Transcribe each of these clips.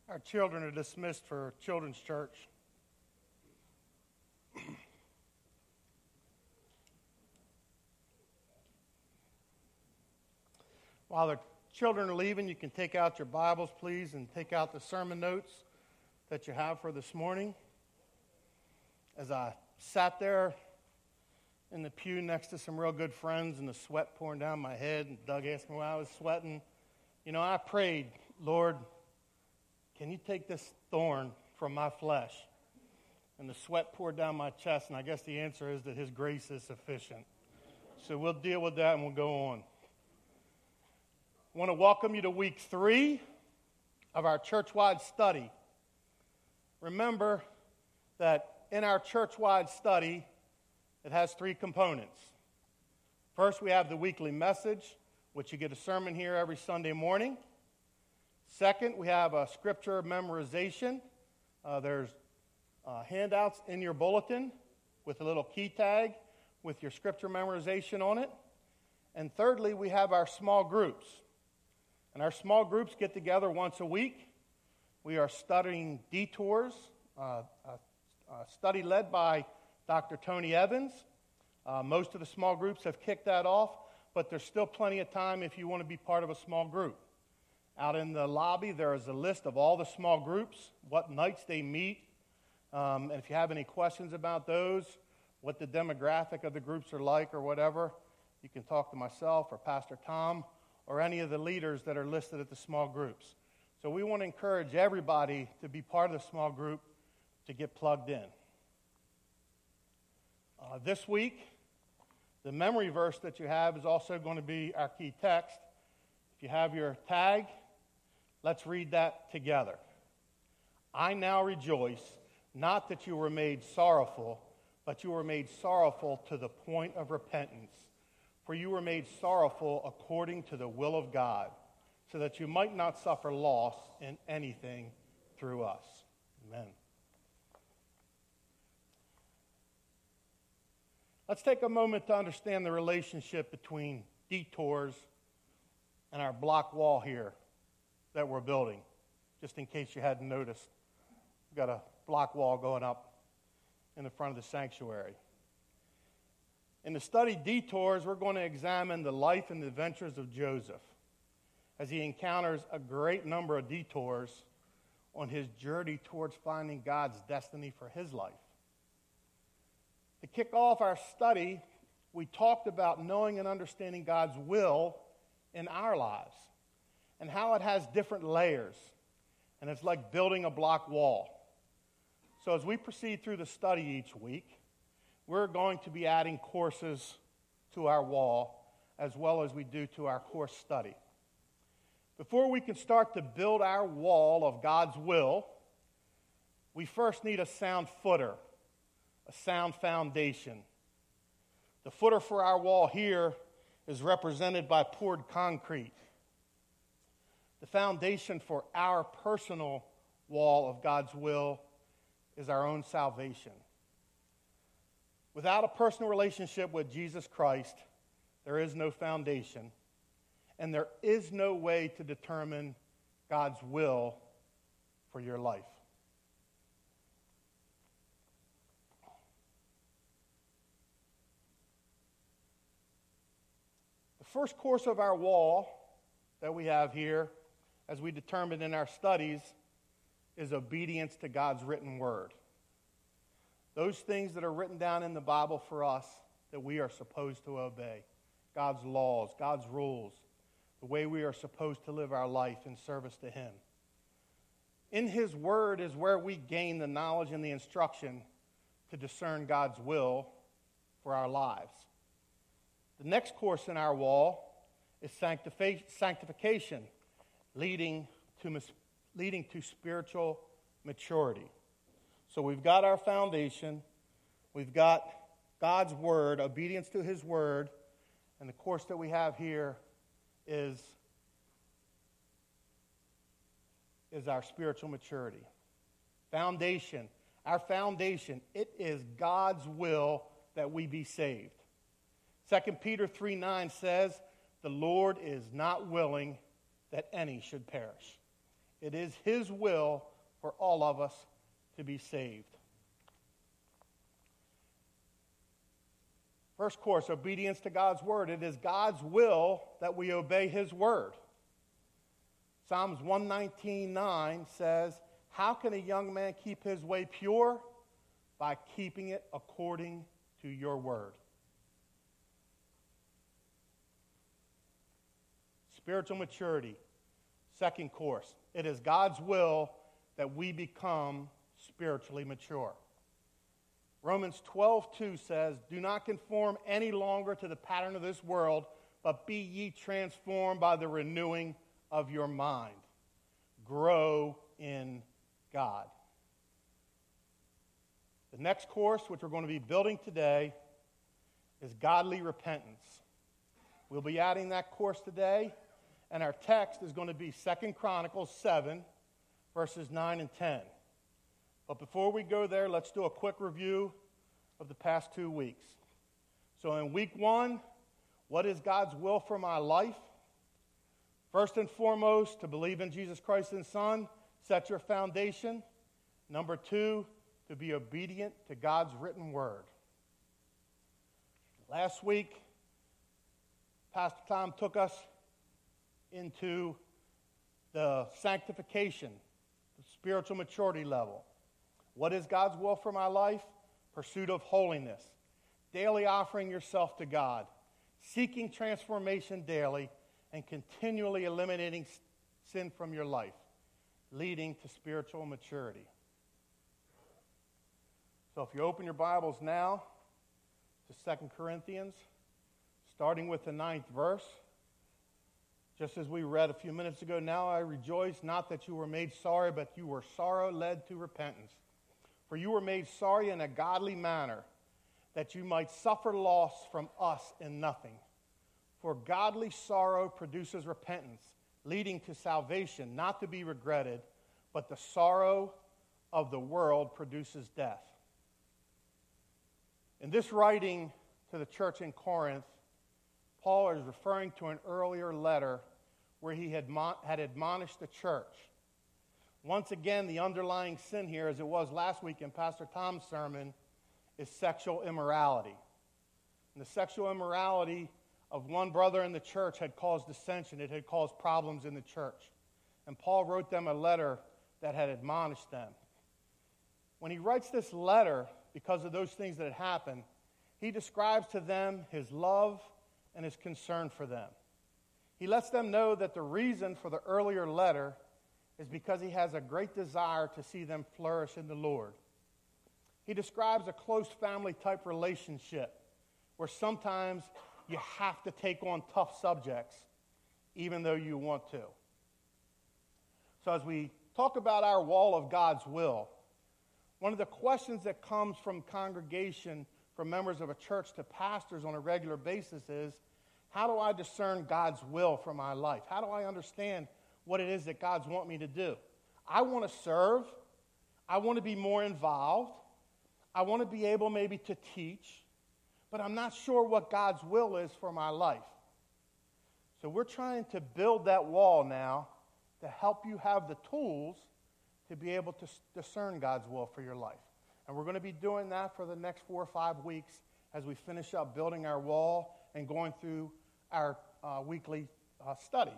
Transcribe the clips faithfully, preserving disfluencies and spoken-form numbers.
Our children are dismissed for Children's Church. While the children are leaving, you can take out your Bibles, please, and take out the sermon notes that you have for this morning. As I sat there in the pew next to some real good friends and the sweat pouring down my head, and Doug asked me why I was sweating, you know, I prayed, Lord, can you take this thorn from my flesh? And the sweat poured down my chest, and I guess the answer is that His grace is sufficient. So we'll deal with that and we'll go on. I want to welcome you to week three of our church-wide study. Remember that in our church-wide study, it has three components. First, we have the weekly message, which you get a sermon here every Sunday morning. Second, we have a scripture memorization. Uh, there's uh, handouts in your bulletin with a little key tag with your scripture memorization on it. And thirdly, we have our small groups. And our small groups get together once a week. We are studying detours, uh, a, a study led by Doctor Tony Evans. Uh, most of the small groups have kicked that off, but there's still plenty of time if you want to be part of a small group. Out in the lobby, there is a list of all the small groups, what nights they meet, um, and if you have any questions about those, what the demographic of the groups are like or whatever, you can talk to myself or Pastor Tom or any of the leaders that are listed at the small groups. So we want to encourage everybody to be part of the small group to get plugged in. Uh, this week, the memory verse that you have is also going to be our key text. If you have your tag, let's read that together. I now rejoice, not that you were made sorrowful, but you were made sorrowful to the point of repentance. For you were made sorrowful according to the will of God, so that you might not suffer loss in anything through us. Amen. Let's take a moment to understand the relationship between detours and our block wall here that we're building, just in case you hadn't noticed. We've got a block wall going up in the front of the sanctuary. In the study Detours, we're going to examine the life and the adventures of Joseph as he encounters a great number of detours on his journey towards finding God's destiny for his life. To kick off our study, we talked about knowing and understanding God's will in our lives and how it has different layers, and it's like building a block wall. So as we proceed through the study each week, we're going to be adding courses to our wall as well as we do to our course study. Before we can start to build our wall of God's will, we first need a sound footer, a sound foundation. The footer for our wall here is represented by poured concrete. The foundation for our personal wall of God's will is our own salvation. Without a personal relationship with Jesus Christ, there is no foundation, and there is no way to determine God's will for your life. The first course of our wall that we have here, as we determined in our studies, is obedience to God's written word. Those things that are written down in the Bible for us that we are supposed to obey. God's laws, God's rules, the way we are supposed to live our life in service to Him. In His word is where we gain the knowledge and the instruction to discern God's will for our lives. The next course in our wall is sanctification, leading to, leading to spiritual maturity. So we've got our foundation, we've got God's word, obedience to His word, and the course that we have here is, is our spiritual maturity. Foundation, our foundation, it is God's will that we be saved. Second Peter three nine says, the Lord is not willing that any should perish. It is his will for all of us to be saved. First course, obedience to God's word. It is God's will that we obey his word. Psalms one nineteen nine says, "How can a young man keep his way pure? By keeping it according to your word." Spiritual maturity. Second course. It is God's will that we become spiritually mature. Romans twelve two says, "Do not conform any longer to the pattern of this world, but be ye transformed by the renewing of your mind." Grow in God. The next course, which we're going to be building today, is godly repentance. We'll be adding that course today, and our text is going to be Second Chronicles seven, verses nine and ten. But before we go there, let's do a quick review of the past two weeks. So in week one, what is God's will for my life? First and foremost, to believe in Jesus Christ, his Son, set your foundation. Number two, to be obedient to God's written word. Last week, Pastor Tom took us into the sanctification, the spiritual maturity level. What is God's will for my life? Pursuit of holiness. Daily offering yourself to God. Seeking transformation daily and continually eliminating sin from your life, leading to spiritual maturity. So if you open your Bibles now to Second Corinthians, starting with the ninth verse, just as we read a few minutes ago, "Now I rejoice not that you were made sorry, but you were sorrow led to repentance. For you were made sorry in a godly manner, that you might suffer loss from us in nothing. For godly sorrow produces repentance, leading to salvation, not to be regretted, but the sorrow of the world produces death." In this writing to the church in Corinth, Paul is referring to an earlier letter where he had, mon- had admonished the church. Once again, the underlying sin here, as it was last week in Pastor Tom's sermon, is sexual immorality. And the sexual immorality of one brother in the church had caused dissension. It had caused problems in the church. And Paul wrote them a letter that had admonished them. When he writes this letter, because of those things that had happened, he describes to them his love and his concern for them. He lets them know that the reason for the earlier letter is because he has a great desire to see them flourish in the Lord. He describes a close family-type relationship where sometimes you have to take on tough subjects even though you want to. So as we talk about our wall of God's will, one of the questions that comes from congregation, from members of a church to pastors on a regular basis is, how do I discern God's will for my life? How do I understand what it is that God's want me to do? I want to serve. I want to be more involved. I want to be able maybe to teach, but I'm not sure what God's will is for my life. So we're trying to build that wall now to help you have the tools to be able to discern God's will for your life. And we're going to be doing that for the next four or five weeks as we finish up building our wall and going through our uh, weekly uh, study.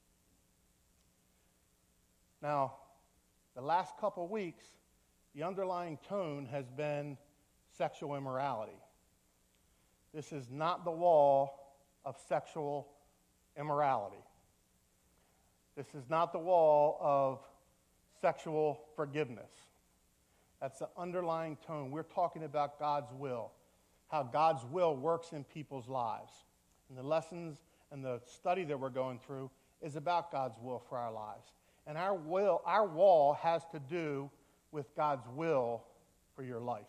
Now, the last couple weeks, the underlying tone has been sexual immorality. This is not the wall of sexual immorality. This is not the wall of sexual forgiveness. That's the underlying tone. We're talking about God's will, how God's will works in people's lives. And the lessons and the study that we're going through is about God's will for our lives. And our will, our wall has to do with God's will for your life.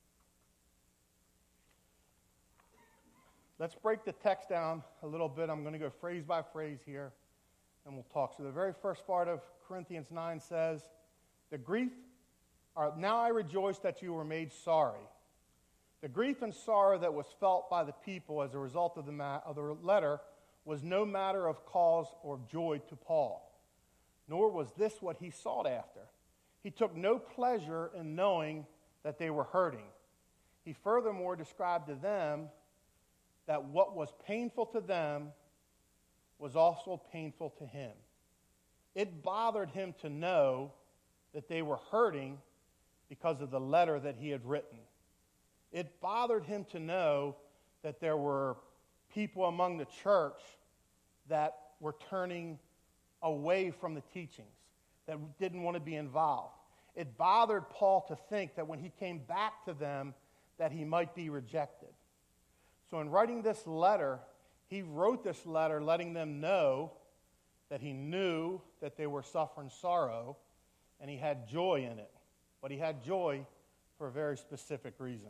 Let's break the text down a little bit. I'm going to go phrase by phrase here, and we'll talk. So the very first part of Corinthians nine says, the grief, or now I rejoice that you were made sorry. The grief and sorrow that was felt by the people as a result of the, ma- of the letter was no matter of cause or joy to Paul. nor was this what he sought after. He took no pleasure in knowing that they were hurting. He furthermore described to them that what was painful to them was also painful to him. It bothered him to know that they were hurting because of the letter that he had written. It bothered him to know that there were people among the church that were turning away from the teachings, that didn't want to be involved. It bothered Paul to think that when he came back to them, that he might be rejected. So in writing this letter, he wrote this letter letting them know that he knew that they were suffering sorrow, and he had joy in it. But he had joy for a very specific reason.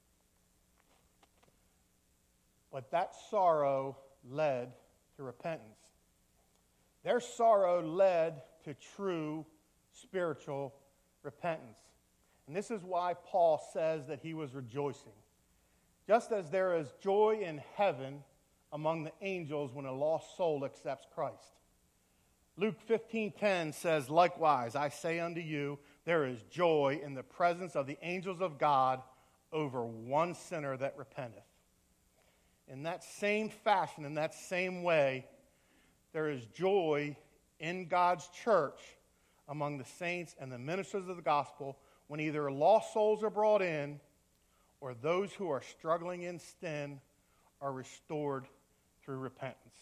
But that sorrow led to repentance. Their sorrow led to true spiritual repentance. And this is why Paul says that he was rejoicing. Just as there is joy in heaven among the angels when a lost soul accepts Christ. Luke fifteen ten says, "Likewise, I say unto you, there is joy in the presence of the angels of God over one sinner that repenteth." In that same fashion, in that same way, there is joy in God's church among the saints and the ministers of the gospel when either lost souls are brought in or those who are struggling in sin are restored through repentance.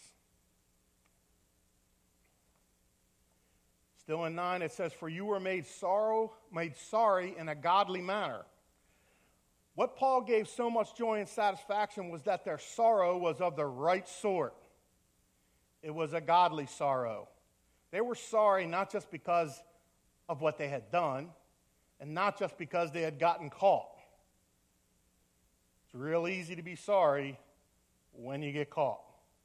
Still in nine, it says, "For you were made sorrow, made sorry in a godly manner." What Paul gave so much joy and satisfaction was that their sorrow was of the right sort. It was a godly sorrow. They were sorry not just because of what they had done, and not just because they had gotten caught. It's real easy to be sorry when you get caught.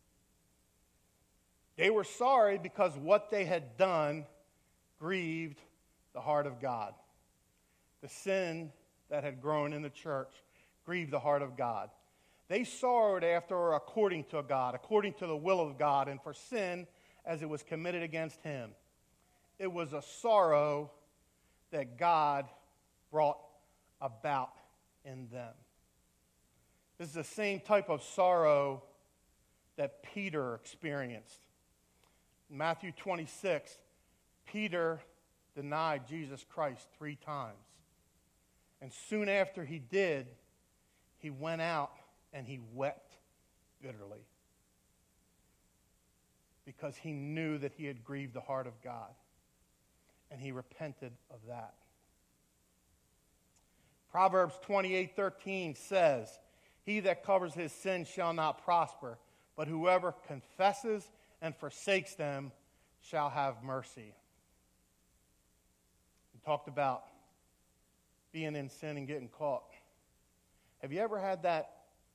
They were sorry because what they had done grieved the heart of God. The sin that had grown in the church grieved the heart of God. They sorrowed after or according to God, according to the will of God, and for sin as it was committed against him. It was a sorrow that God brought about in them. This is the same type of sorrow that Peter experienced. In Matthew twenty-six, Peter denied Jesus Christ three times. And soon after he did, he went out and he wept bitterly because he knew that he had grieved the heart of God. And he repented of that. Proverbs twenty-eight thirteen says, "He that covers his sins shall not prosper, but whoever confesses and forsakes them shall have mercy." We talked about being in sin and getting caught. Have you ever had that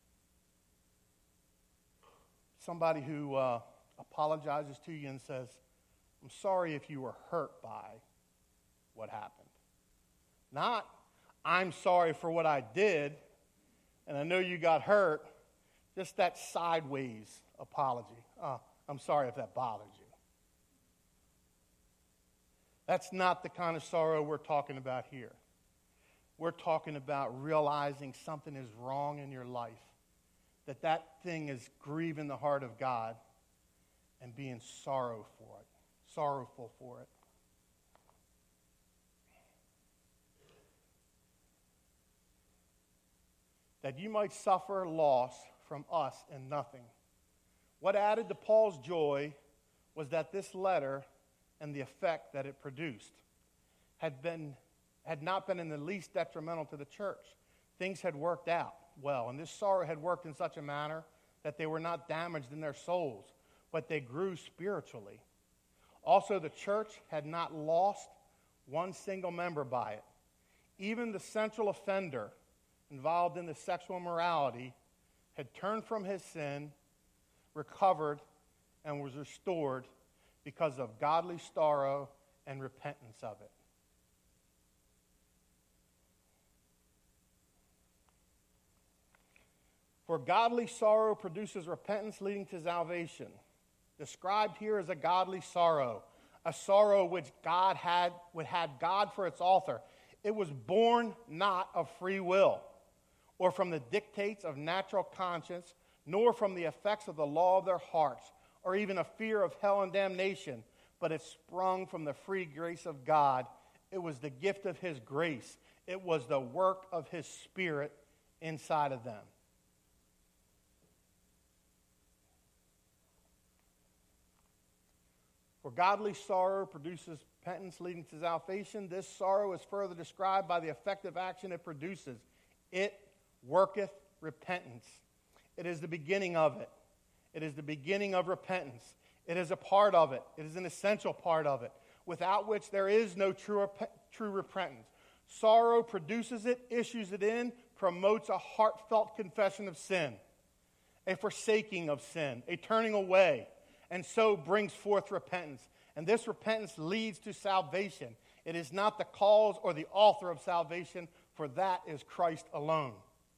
somebody who uh, apologizes to you and says, "I'm sorry if you were hurt by what happened"? Not, "I'm sorry for what I did, and I know you got hurt." Just that sideways apology. Oh, "I'm sorry if that bothered you." That's not the kind of sorrow we're talking about here. We're talking about realizing something is wrong in your life, that that thing is grieving the heart of God, and being sorrow for it, sorrowful for it. That you might suffer loss from us in nothing. What added to Paul's joy was that this letter and the effect that it produced had been had not been in the least detrimental to the church. Things had worked out well, and this sorrow had worked in such a manner that they were not damaged in their souls, but they grew spiritually. Also, the church had not lost one single member by it. Even the central offender involved in the sexual immorality had turned from his sin, recovered, and was restored because of godly sorrow and repentance of it. For godly sorrow produces repentance leading to salvation. Described here as a godly sorrow, a sorrow which God had, would had God for its author. It was born not of free will, or from the dictates of natural conscience, nor from the effects of the law of their hearts, or even a fear of hell and damnation, but it sprung from the free grace of God. It was the gift of his grace. It was the work of his Spirit inside of them. For godly sorrow produces repentance leading to salvation. This sorrow is further described by the effective action it produces. It worketh repentance. It is the beginning of it. It is the beginning of repentance. It is a part of it. It is an essential part of it, without which there is no true, true repentance. Sorrow produces it, issues it in, promotes a heartfelt confession of sin, a forsaking of sin, a turning away, and so brings forth repentance. And this repentance leads to salvation. It is not the cause or the author of salvation, for that is Christ alone.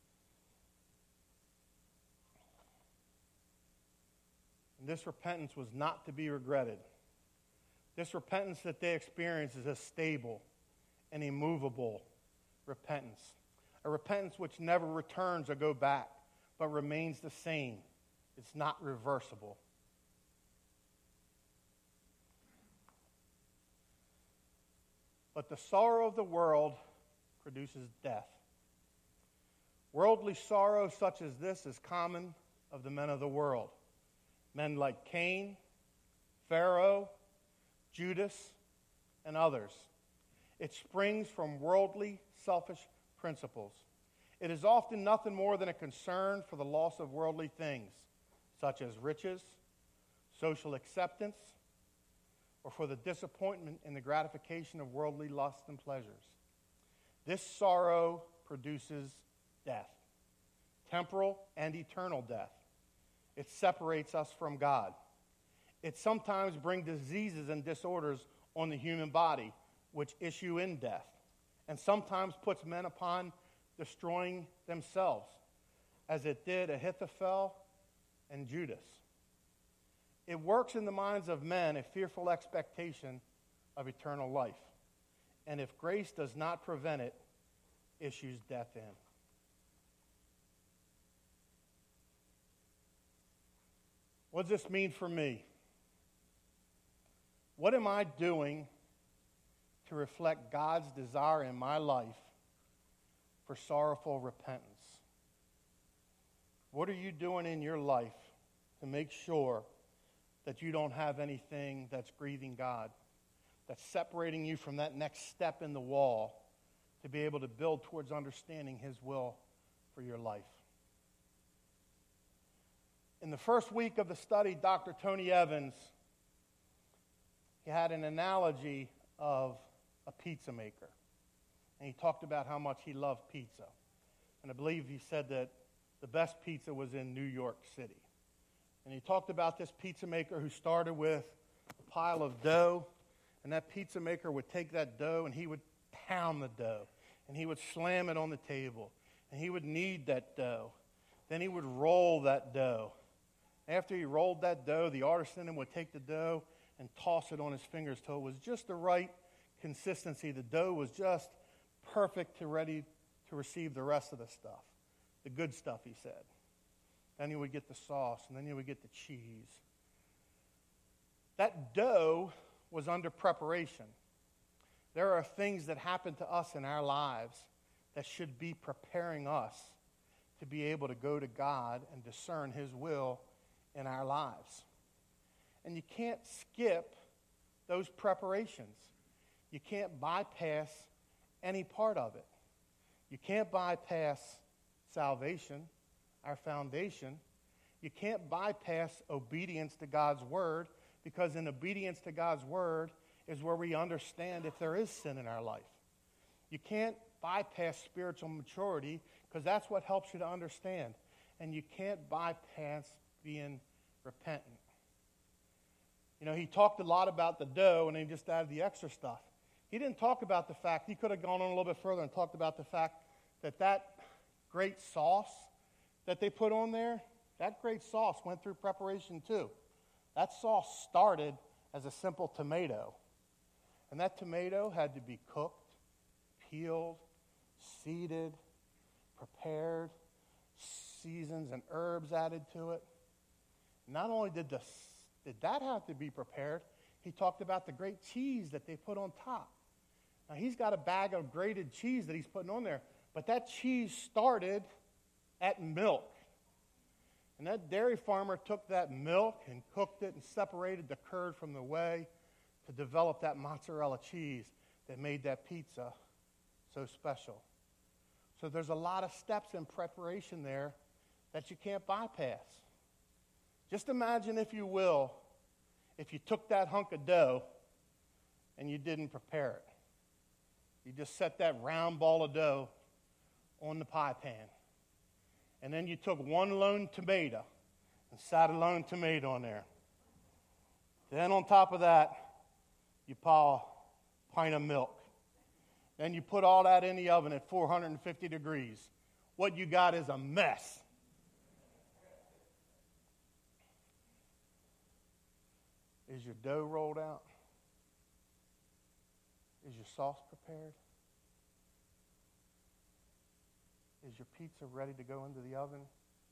And this repentance was not to be regretted. This repentance that they experience is a stable and immovable repentance. A repentance which never returns or go back, but remains the same. It's not reversible. But the sorrow of the world produces death. Worldly sorrow such as this is common of the men of the world. Men like Cain, Pharaoh, Judas, and others. It springs from worldly, selfish principles. It is often nothing more than a concern for the loss of worldly things, such as riches, social acceptance, or for the disappointment in the gratification of worldly lusts and pleasures. This sorrow produces death, temporal and eternal death. It separates us from God. It sometimes brings diseases and disorders on the human body, which issue in death, and sometimes puts men upon destroying themselves, as it did Ahithophel and Judas. It works in the minds of men a fearful expectation of eternal life, and if grace does not prevent it, issues death in. What does this mean for me? What am I doing to reflect God's desire in my life for sorrowful repentance? What are you doing in your life to make sure that you don't have anything that's grieving God, that's separating you from that next step in the wall to be able to build towards understanding his will for your life? In the first week of the study, Doctor Tony Evans, he had an analogy of a pizza maker. And he talked about how much he loved pizza. And I believe he said that the best pizza was in New York City. And he talked about this pizza maker who started with a pile of dough. And that pizza maker would take that dough and he would pound the dough. And he would slam it on the table. And he would knead that dough. Then he would roll that dough. After he rolled that dough, the artist in him would take the dough and toss it on his fingers till it was just the right consistency. The dough was just perfect to ready to receive the rest of the stuff. The good stuff, he said. Then he would get the sauce, and then he would get the cheese. That dough was under preparation. There are things that happen to us in our lives that should be preparing us to be able to go to God and discern his will in our lives. And you can't skip those preparations. You can't bypass any part of it. You can't bypass salvation, our foundation. You can't bypass obedience to God's word, because in obedience to God's word is where we understand if there is sin in our life. You can't bypass spiritual maturity, because that's what helps you to understand. And you can't bypass being repentant. You know, he talked a lot about the dough, and then he just added the extra stuff. He didn't talk about the fact, he could have gone on a little bit further and talked about the fact that that great sauce that they put on there, that great sauce went through preparation too. That sauce started as a simple tomato. And that tomato had to be cooked, peeled, seeded, prepared, seasons and herbs added to it. Not only did, the, did that have to be prepared, he talked about the great cheese that they put on top. Now, he's got a bag of grated cheese that he's putting on there, but that cheese started at milk. And that dairy farmer took that milk and cooked it and separated the curd from the whey to develop that mozzarella cheese that made that pizza so special. So there's a lot of steps in preparation there that you can't bypass. Just imagine, if you will, if you took that hunk of dough and you didn't prepare it. You just set that round ball of dough on the pie pan. And then you took one lone tomato and sat a lone tomato on there. Then on top of that, you pour a pint of milk. Then you put all that in the oven at four hundred fifty degrees. What you got is a mess. Is your dough rolled out? Is your sauce prepared? Is your pizza ready to go into the oven?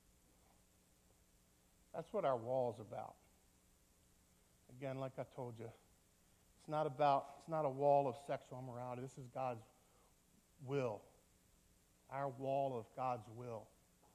That's what our wall is about. Again, like I told you, it's not about, it's not a wall of sexual immorality. This is God's will. Our wall of God's will.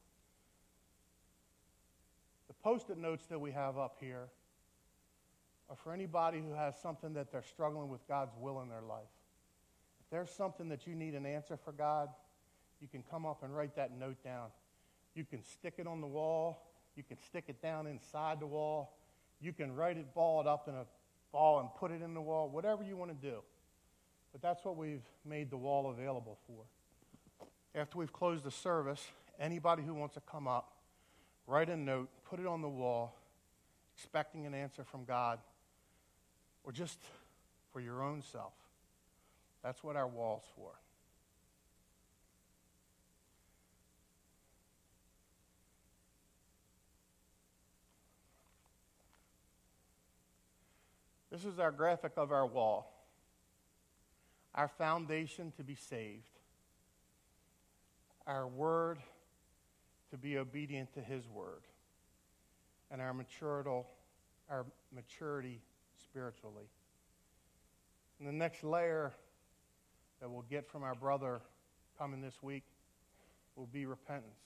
The post-it notes that we have up here are for anybody who has something that they're struggling with God's will in their life. If there's something that you need an answer for God, you can come up and write that note down. You can stick it on the wall. You can stick it down inside the wall. You can write it, ball it up in a ball and put it in the wall, whatever you want to do. But that's what we've made the wall available for. After we've closed the service, anybody who wants to come up, write a note, put it on the wall, expecting an answer from God, or just for your own self. That's what our wall's for. This is our graphic of our wall. Our foundation to be saved. Our word to be obedient to his word. And our maturity, our maturity spiritually. And the next layer that we'll get from our brother coming this week will be repentance.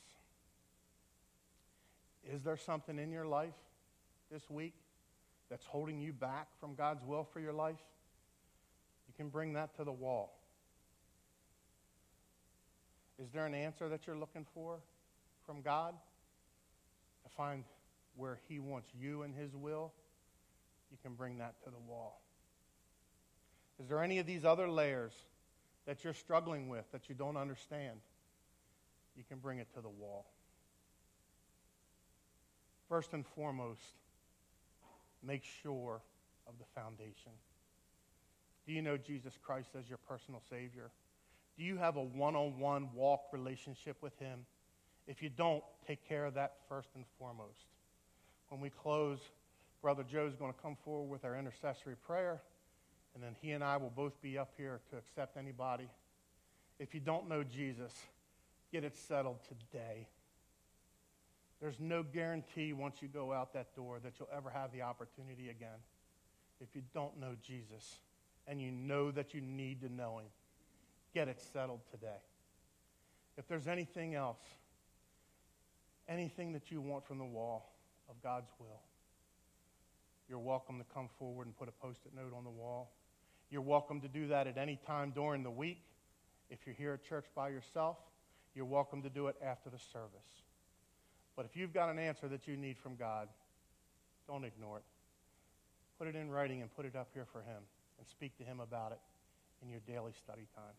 Is there something in your life this week that's holding you back from God's will for your life? You can bring that to the wall. Is there an answer that you're looking for from God to find where he wants you in his will? You can bring that to the wall. Is there any of these other layers that you're struggling with that you don't understand? You can bring it to the wall. First and foremost, make sure of the foundation. Do you know Jesus Christ as your personal Savior? Do you have a one-on-one walk relationship with him? If you don't, take care of that first and foremost. When we close, Brother Joe's going to come forward with our intercessory prayer, and then he and I will both be up here to accept anybody. If you don't know Jesus, get it settled today. There's no guarantee once you go out that door that you'll ever have the opportunity again. If you don't know Jesus and you know that you need to know him, get it settled today. If there's anything else, anything that you want from the wall of God's will, you're welcome to come forward and put a post-it note on the wall. You're welcome to do that at any time during the week. If you're here at church by yourself, you're welcome to do it after the service. But if you've got an answer that you need from God, don't ignore it. Put it in writing and put it up here for him and speak to him about it in your daily study time.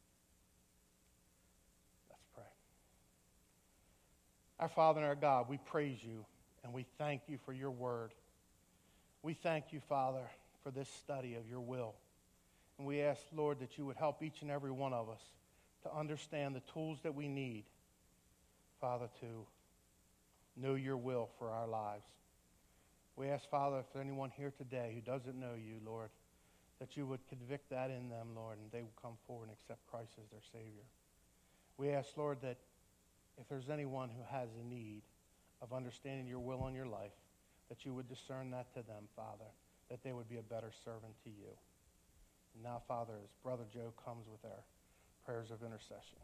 Let's pray. Our Father and our God, we praise you and we thank you for your word. We thank you, Father, for this study of your will. And we ask, Lord, that you would help each and every one of us to understand the tools that we need, Father, to know your will for our lives. We ask, Father, if there's anyone here today who doesn't know you, Lord, that you would convict that in them, Lord, and they will come forward and accept Christ as their Savior. We ask, Lord, that if there's anyone who has a need of understanding your will in your life, that you would discern that to them, Father, that they would be a better servant to you. And now, Father, as Brother Joe comes with our prayers of intercession.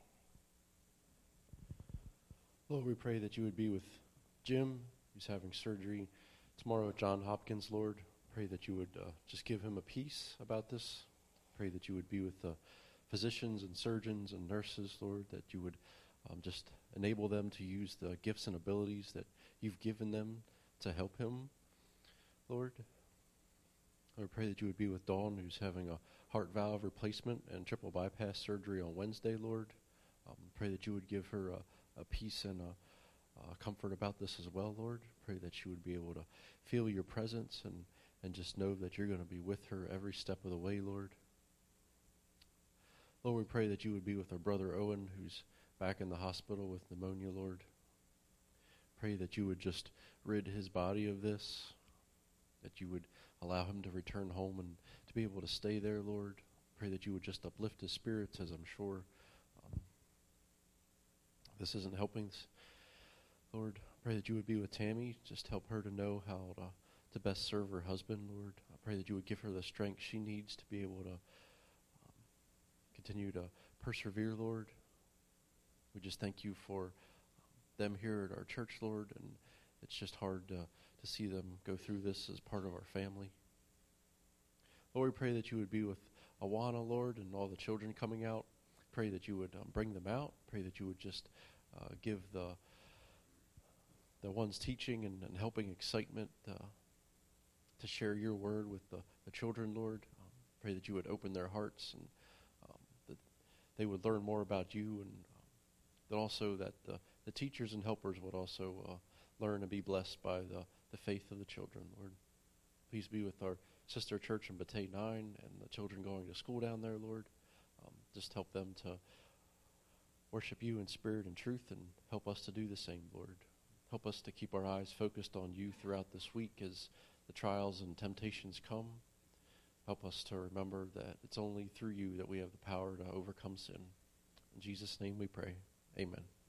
Lord, we pray that you would be with Jim, who's having surgery tomorrow at Johns Hopkins, Lord. Pray that you would uh, just give him a peace about this. Pray that you would be with the physicians and surgeons and nurses, Lord, that you would um, just enable them to use the gifts and abilities that you've given them to help him, Lord. Lord, pray that you would be with Dawn, who's having a heart valve replacement and triple bypass surgery on Wednesday, Lord. Um, pray that you would give her a, a peace and a, a comfort about this as well, Lord. Pray that she would be able to feel your presence and, and just know that you're going to be with her every step of the way, Lord. Lord, we pray that you would be with our brother Owen, who's back in the hospital with pneumonia, Lord. Pray that you would just rid his body of this, that you would allow him to return home and to be able to stay there, Lord. Pray that you would just uplift his spirits, as I'm sure um, this isn't helping. Lord, pray that you would be with Tammy. Just help her to know how to, to best serve her husband, Lord. I pray that you would give her the strength she needs to be able to um, continue to persevere, Lord. We just thank you for them here at our church, Lord, and it's just hard to, to see them go through this as part of our family. Lord, we pray that you would be with Awana, Lord, and all the children coming out. Pray that you would um, bring them out. Pray that you would just uh, give the the ones teaching and, and helping excitement uh, to share your word with the, the children, Lord. Um, pray that you would open their hearts and um, that they would learn more about you, and um, that also that the, the teachers and helpers would also uh, learn and be blessed by the, the faith of the children, Lord. Please be with our sister church in Bate nine and the children going to school down there, Lord. Um, just help them to worship you in spirit and truth, and help us to do the same, Lord. Help us to keep our eyes focused on you throughout this week as the trials and temptations come. Help us to remember that it's only through you that we have the power to overcome sin. In Jesus' name we pray. Amen.